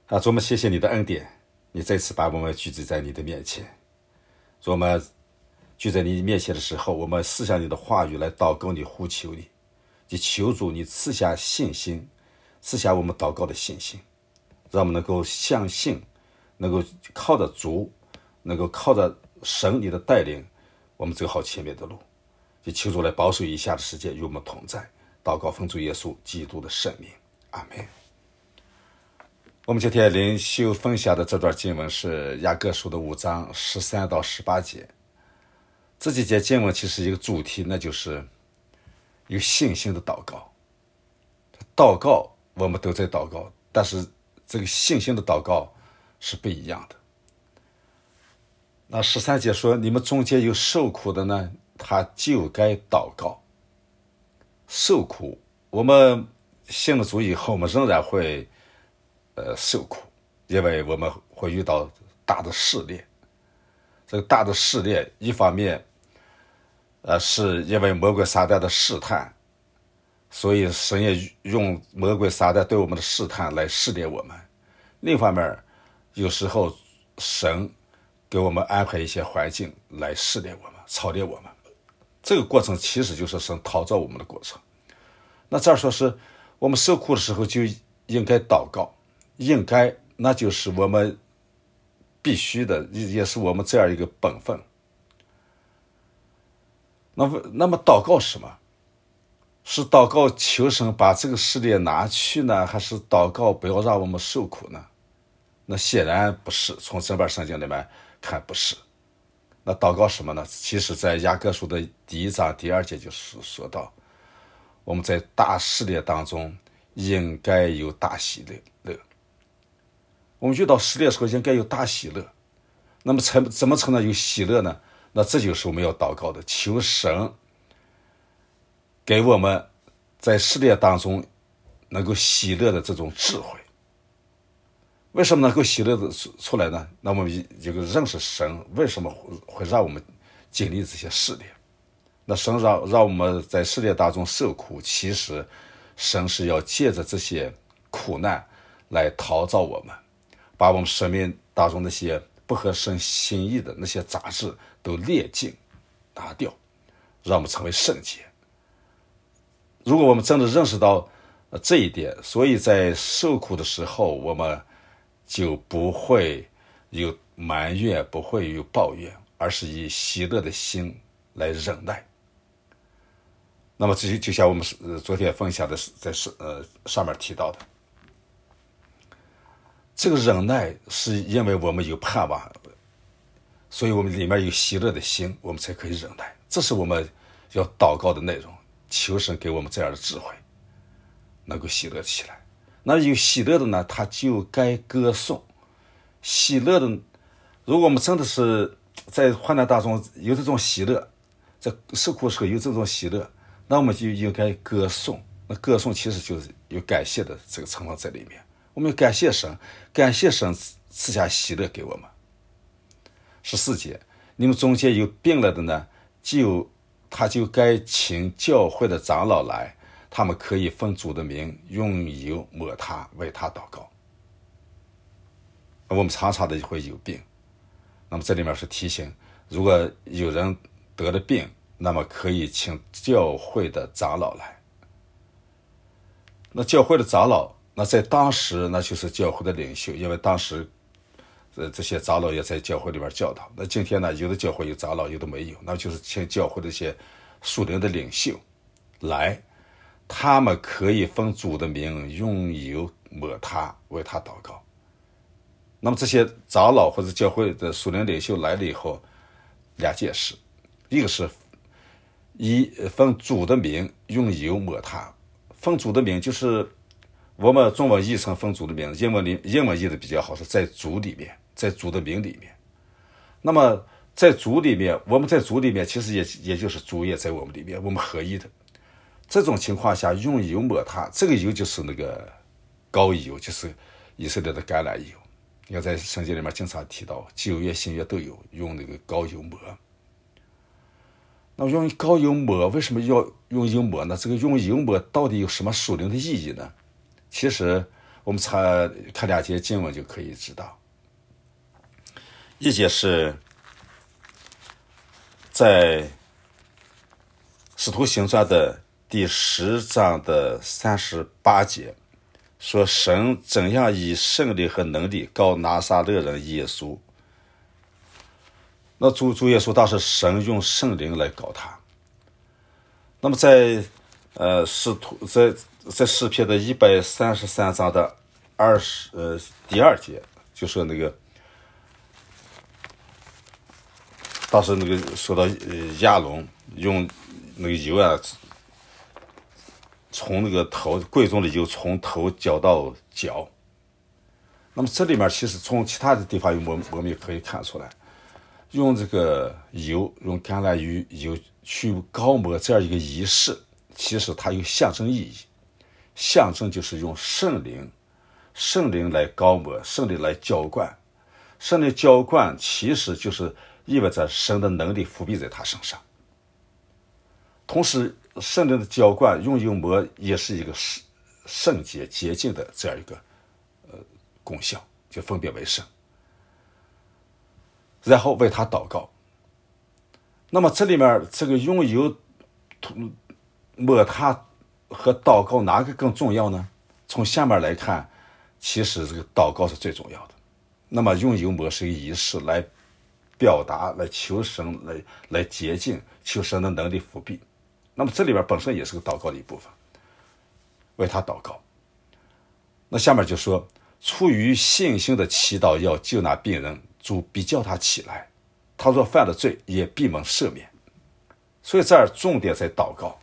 主，我们谢谢你的恩典，你再次把我们聚集在你的面前。主，我们聚在你面前的时候，我们思想你的话语来祷告你，呼求你，你求主你赐下信心，赐下我们祷告的信心，让我们能够相信，能够靠着主，能够靠着神你的带领，我们走好前面的路。就求主来保守以下的时间与我们同在。祷告奉主耶稣基督的圣名，阿们。我们今天灵修分享的这段经文是雅各书的5章13到18节。这几节经文其实一个主题，那就是有信心的祷告。祷告我们都在祷告，但是这个信心的祷告是不一样的。那13节说，你们中间有受苦的呢，他就该祷告。受苦，我们信了主以后，我们仍然会受苦，因为我们会遇到大的试炼。这个大的试炼，一方面是因为魔鬼撒旦的试探，所以神也用魔鬼撒旦对我们的试探来试炼我们。另一方面，有时候神给我们安排一些环境来试炼我们，操练我们。这个过程其实就是神陶造我们的过程。那这儿说是我们受苦的时候就应该祷告，应该那就是我们必须的，也是我们这样一个本分。那么祷告什么？是祷告求神把这个试炼拿去呢，还是祷告不要让我们受苦呢？那显然不是，从整本圣经里面看不是。那祷告什么呢？其实在雅各书的1章2节就是说到，我们在大试炼当中应该有大喜乐。我们遇到试炼的时候应该有大喜乐。那么怎么才能有喜乐呢？那这就是我们要祷告的，求神给我们在试炼当中能够喜乐的这种智慧。为什么能够喜乐的出来呢？那我们这个认识神为什么会让我们经历这些试炼。那神让我们在试炼当中受苦，其实神是要借着这些苦难来陶造我们，把我们生命当中那些不合神心意的那些杂质都炼净拿掉，让我们成为圣洁。如果我们真的认识到这一点，所以在受苦的时候我们就不会有埋怨，不会有抱怨，而是以喜乐的心来忍耐。那么就像我们昨天分享的在上面提到的，这个忍耐是因为我们有盼望，所以我们里面有喜乐的心，我们才可以忍耐。这是我们要祷告的内容，求神给我们这样的智慧，能够喜乐起来。那有喜乐的呢，他就该歌颂。喜乐的，如果我们真的是在患难当中有这种喜乐，在受苦的时候有这种喜乐，那我们就应该歌颂。那歌颂其实就是有感谢的这个成分在里面。我们感谢神，感谢神赐下喜乐给我们。14节，你们中间有病了的呢，他就该请教会的长老来，他们可以奉主的名用油抹他，为他祷告。我们常常的会有病，那么这里面是提醒，如果有人得了病，那么可以请教会的长老来。那教会的长老，那在当时那就是教会的领袖，因为当时这些长老也在教会里边教导。那今天呢，有的教会有长老，有的没有，那就是请教会的一些属灵的领袖来，他们可以奉主的名用油抹他，为他祷告。那么这些长老或者教会的属灵领袖来了以后，两件事，一个是奉主的名用油抹他。奉主的名就是我们中文译成奉主的名，英文译的比较好，是在主里面，在主的名里面。那么在主里面，我们在主里面其实也就是主也在我们里面，我们合一的。这种情况下用油抹他，这个油就是那个膏油，就是以色列的橄榄油。你看在圣经里面经常提到，旧约新约都有用那个膏油抹。那用膏油抹，为什么要用油抹呢？这个用油抹到底有什么属灵的意义呢？其实我们看2节经文就可以知道。一节是在使徒行传的第10章的38节，说神怎样以圣灵和能力膏拿撒勒人耶稣。那主耶稣当时神用圣灵来膏他。那么在诗篇的133章的第2节，就说那个当时那个说到亚伦用那个油啊，从那个头贵重的油从头浇到脚。那么这里面其实从其他的地方我们也可以看出来，用这个油，用橄榄油去膏抹这样一个仪式，其实它有象征意义。象征就是用圣灵来膏抹，圣灵来浇灌。圣灵浇灌其实就是意味着神的能力覆庇在他身上。同时圣灵的浇灌用油抹也是一个圣洁洁净的这样一个功效，就分别为圣，然后为他祷告。那么这里面这个用油抹他和祷告哪个更重要呢？从下面来看，其实这个祷告是最重要的。那么用油抹是一个仪式，来表达，来求神来洁净，求神的能力覆庇。那么这里边本身也是个祷告的一部分，为他祷告。那下面就说，出于信心的祈祷要救那病人，主必叫他起来，他若犯了罪也必蒙赦免。所以这儿重点在祷告。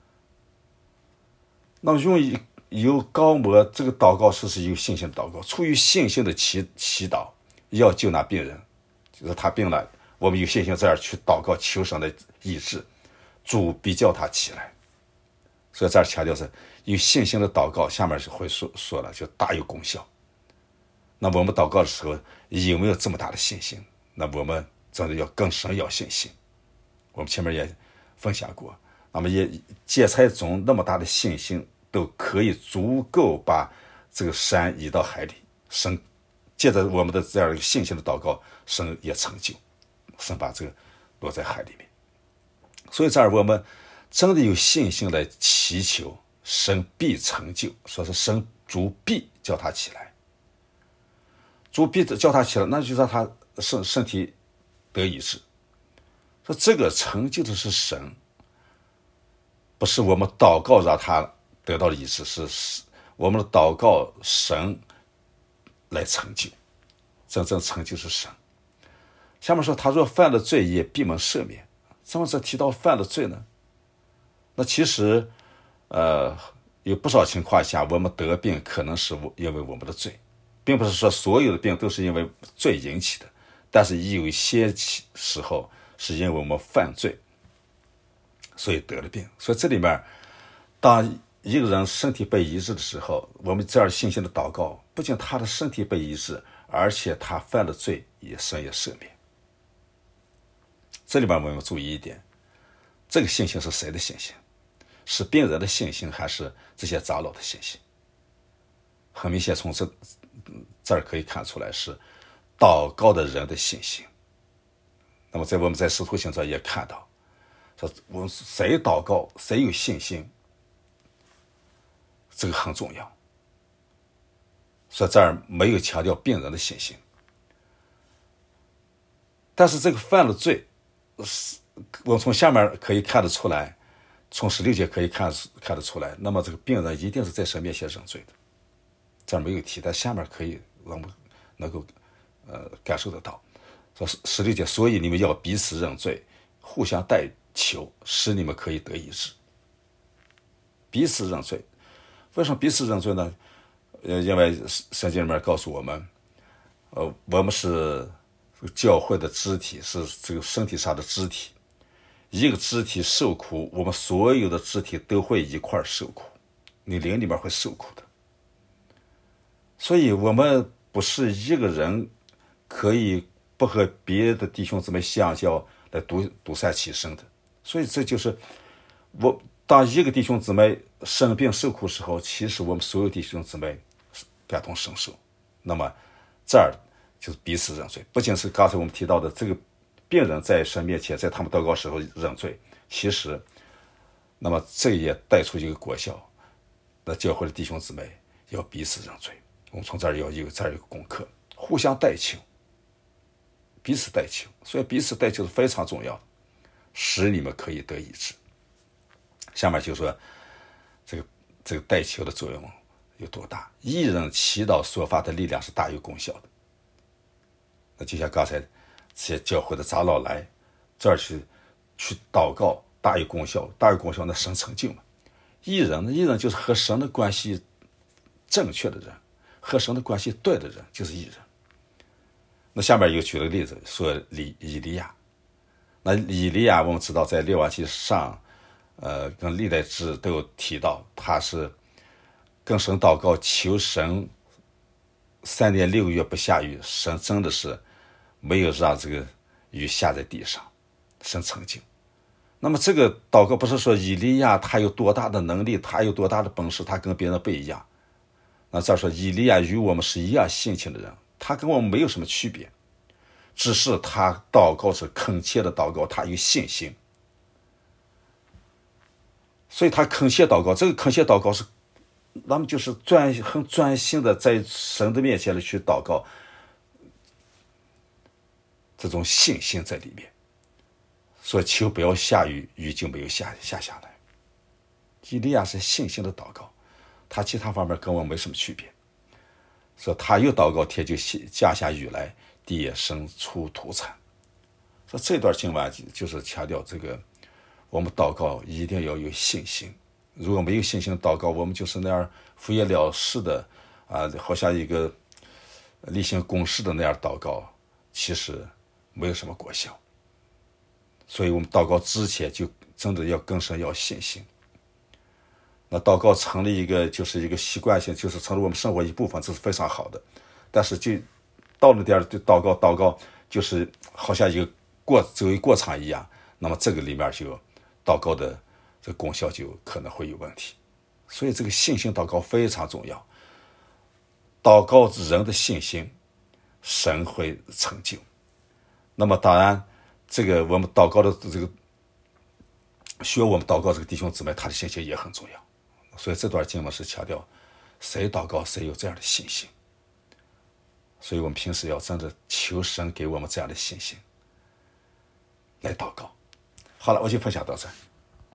那么用油膏抹这个祷告是有信心的祷告，出于信心的祈祷要救那病人，就是他病了，我们有信心这样去祷告求神的医治，主必叫他起来。所以这儿强调是有信心的祷告，下面会说了就大有功效。那我们祷告的时候有没有这么大的信心？那我们真的要更深要信心。我们前面也分享过，那么也芥菜种那么大的信心都可以足够把这个山移到海里。神借着我们的这样一个信心的祷告，神也成就，神把这个落在海里面。所以这儿我们真的有信心来祈求，神必成就，说是神主必叫他起来，主必叫他起来，那就让他身体得医治。说这个成就的是神，不是我们祷告让他得到的医治，是我们的祷告神来成就，真正成就是神。下面说他若犯了罪也必蒙赦免。怎么这提到犯了罪呢？那其实有不少情况下我们得病可能是因为我们的罪，并不是说所有的病都是因为罪引起的，但是有一些时候是因为我们犯罪所以得了病。所以这里面当一个人身体被医治的时候，我们这样信心的祷告，不仅他的身体被医治，而且他犯了罪神也赦免。这里面我们要注意一点，这个信心是谁的信心？是病人的信心还是这些长老的信心？很明显从这儿可以看出来是祷告的人的信心。那么我们在使徒行传也看到，说我们谁祷告谁有信心，这个很重要。所以这儿没有强调病人的信心，但是这个犯了罪，我们从下面可以看得出来，从16节可以看得出来，那么这个病人一定是在神面前认罪的。这儿没有提，但下面可以让我们能够感受得到。说16节，所以你们要彼此认罪，互相代求，使你们可以得医治。彼此认罪，为什么彼此认罪呢？因为圣经里面告诉我们，我们是教会的肢体，是这个身体上的肢体。一个肢体受苦，我们所有的肢体都会一块受苦，你灵里面会受苦的。所以我们不是一个人可以不和别的弟兄姊妹相交来独善其身的。所以这就是当一个弟兄姊妹生病受苦时候，其实我们所有弟兄姊妹感同身受。那么这儿就是彼此认罪，不仅是刚才我们提到的这个病人在神面前，在他们祷告时候认罪，其实那么这也带出一个果效，那教会的弟兄姊妹要彼此认罪。我们从这儿要有这儿一个功课，互相代求，彼此代求。所以彼此代求是非常重要的，使你们可以得医治。下面就说这个代求的作用有多大？一人祈祷所发的力量是大有功效的。那就像刚才这些教会的长老来这儿去祷告，大有功效，大有功效，那神成就嘛。一人就是和神的关系正确的人，和神的关系对的人，就是一人。那下面又举了个例子，说以利亚。那以利亚我们知道在列王记上跟历代志都有提到，他是跟神祷告，求神3年6个月不下雨，神真的是没有让这个雨下在地上，神成就。那么这个祷告不是说以利亚他有多大的能力，他有多大的本事，他跟别人不一样。那再说以利亚与我们是一样性情的人，他跟我们没有什么区别，只是他祷告是恳切的祷告，他有信心，所以他恳切祷告。这个恳切祷告是咱们就是很专心的在神的面前去祷告，这种信心在里面。说求不要下雨，雨就没有下来。以利亚是信心的祷告，他其他方面跟我没什么区别。说他又祷告，天就降下雨来，地也生出土产。说这段经文就是强调这个，我们祷告一定要有信心。如果没有信心祷告，我们就是那样敷衍了事的好像一个例行公事的那样祷告，其实没有什么果效。所以我们祷告之前就真的要跟神要信心。那祷告成了就是一个习惯性，就是成了我们生活一部分，这是非常好的。但是就到了点儿，就祷告就是好像走一过场一样，那么这个里面就祷告的这个功效就可能会有问题。所以这个信心祷告非常重要。祷告人的信心，神会成就。那么当然这个我们祷告的这个需要我们祷告这个弟兄姊妹，他的信心也很重要。所以这段经文是强调谁祷告谁有这样的信心。所以我们平时要真的求神给我们这样的信心来祷告。好了，我就分享到这。